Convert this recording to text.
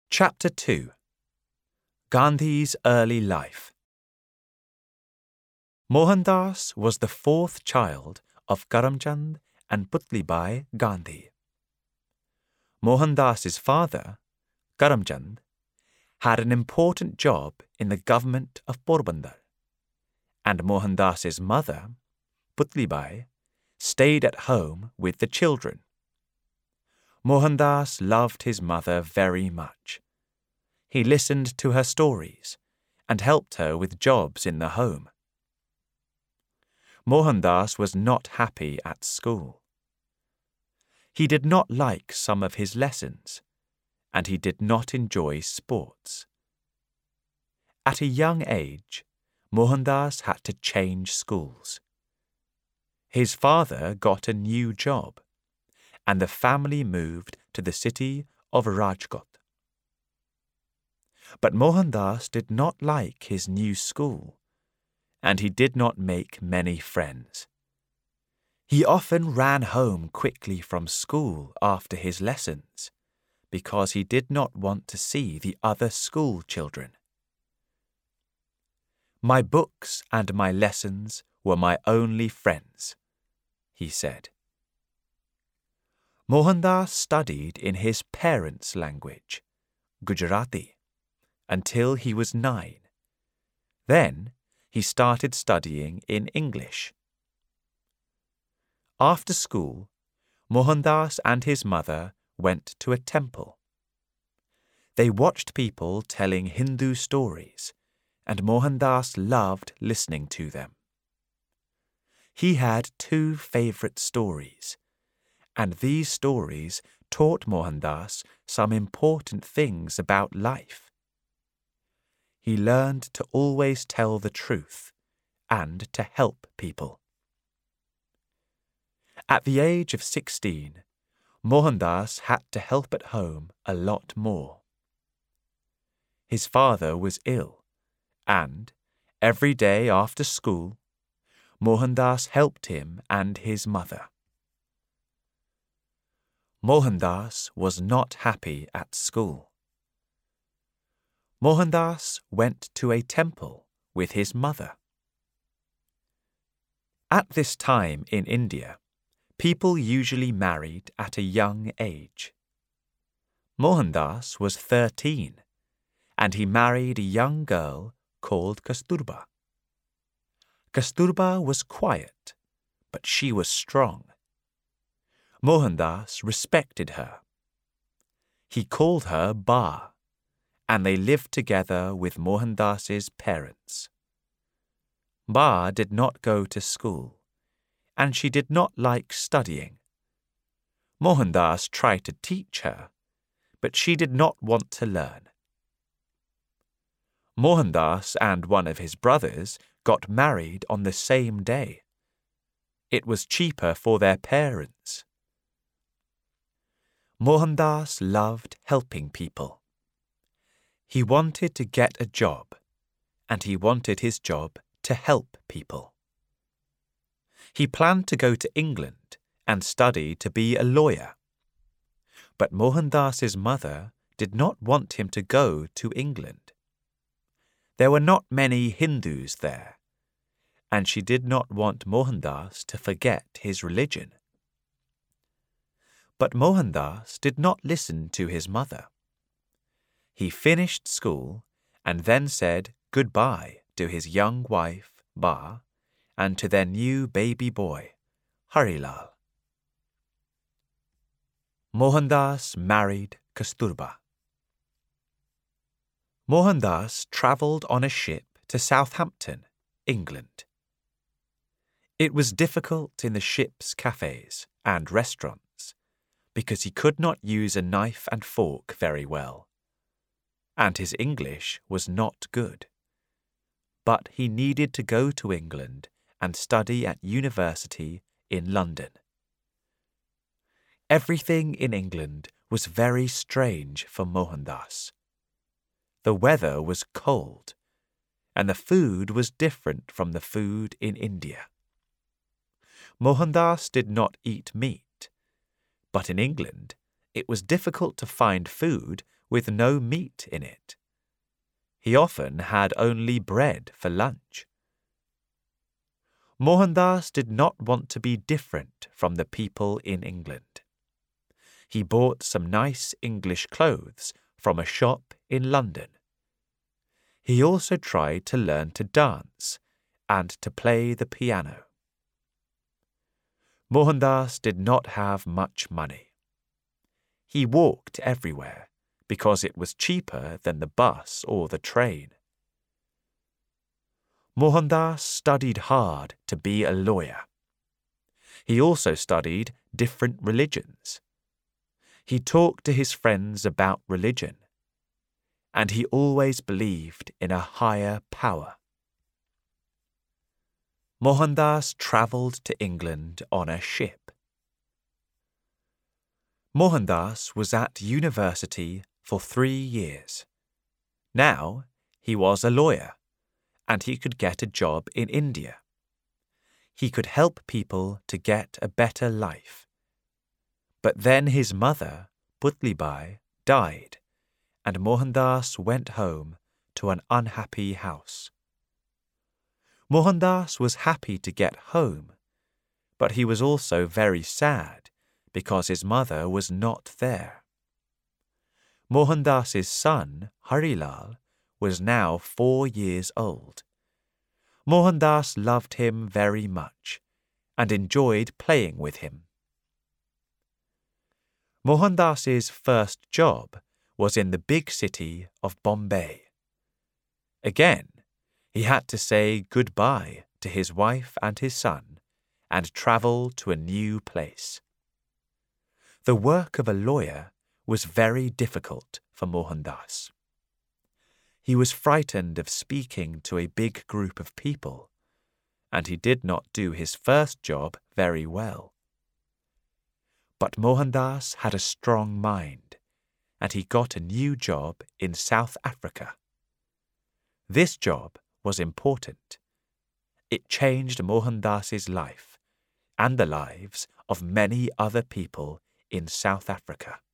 Chapter 2. Gandhi's Early Life. Mohandas was the fourth child of Karamchand and Putlibai Gandhi. Mohandas's father, Karamchand, had an important job in the government of Porbandar, and Mohandas's mother, Putlibai, stayed at home with the children. Mohandas loved his mother very much. He listened to her stories and helped her with jobs in the home. Mohandas was not happy at school. He did not like some of his lessons, and he did not enjoy sports. At a young age, Mohandas had to change schools. His father got a new job, and the family moved to the city of Rajkot. But Mohandas did not like his new school, and he did not make many friends. He often ran home quickly from school after his lessons, because he did not want to see the other school children. "My books and my lessons were my only friends," he said. Mohandas studied in his parents' language, Gujarati, until he was 9. Then he started studying in English. After school, Mohandas and his mother went to a temple. They watched people telling Hindu stories, and Mohandas loved listening to them. He had 2 favorite stories, and these stories taught Mohandas some important things about life. He learned to always tell the truth and to help people. At the age of 16, Mohandas had to help at home a lot more. His father was ill, and every day after school, Mohandas helped him and his mother. Mohandas was not happy at school. Mohandas went to a temple with his mother. At this time in India, people usually married at a young age. Mohandas was 13, and he married a young girl called Kasturba. Kasturba was quiet, but she was strong. Mohandas respected her. He called her Ba, and they lived together with Mohandas's parents. Ba did not go to school, and she did not like studying. Mohandas tried to teach her, but she did not want to learn. Mohandas and one of his brothers got married on the same day. It was cheaper for their parents. Mohandas loved helping people. He wanted to get a job, and he wanted his job to help people. He planned to go to England and study to be a lawyer. But Mohandas's mother did not want him to go to England. There were not many Hindus there, and she did not want Mohandas to forget his religion. But Mohandas did not listen to his mother. He finished school and then said goodbye to his young wife, Ba, and to their new baby boy, Harilal. Mohandas married Kasturba. Mohandas travelled on a ship to Southampton, England. It was difficult in the ship's cafes and restaurants because he could not use a knife and fork very well, and his English was not good. But he needed to go to England and study at university in London. Everything in England was very strange for Mohandas. The weather was cold, and the food was different from the food in India. Mohandas did not eat meat, but in England it was difficult to find food with no meat in it. He often had only bread for lunch. Mohandas did not want to be different from the people in England. He bought some nice English clothes from a shop in London. He also tried to learn to dance and to play the piano. Mohandas did not have much money. He walked everywhere because it was cheaper than the bus or the train. Mohandas studied hard to be a lawyer. He also studied different religions. He talked to his friends about religion, and he always believed in a higher power. Mohandas travelled to England on a ship. Mohandas was at university for 3 years. Now he was a lawyer, and he could get a job in India. He could help people to get a better life. But then his mother, Putlibai, died, and Mohandas went home to an unhappy house. Mohandas was happy to get home, but he was also very sad because his mother was not there. Mohandas's son, Harilal, was now 4 years old. Mohandas loved him very much and enjoyed playing with him. Mohandas's first job was in the big city of Bombay. Again, he had to say goodbye to his wife and his son and travel to a new place. The work of a lawyer was very difficult for Mohandas. He was frightened of speaking to a big group of people, and he did not do his first job very well. But Mohandas had a strong mind, and he got a new job in South Africa. This job was important. It changed Mohandas's life and the lives of many other people in South Africa.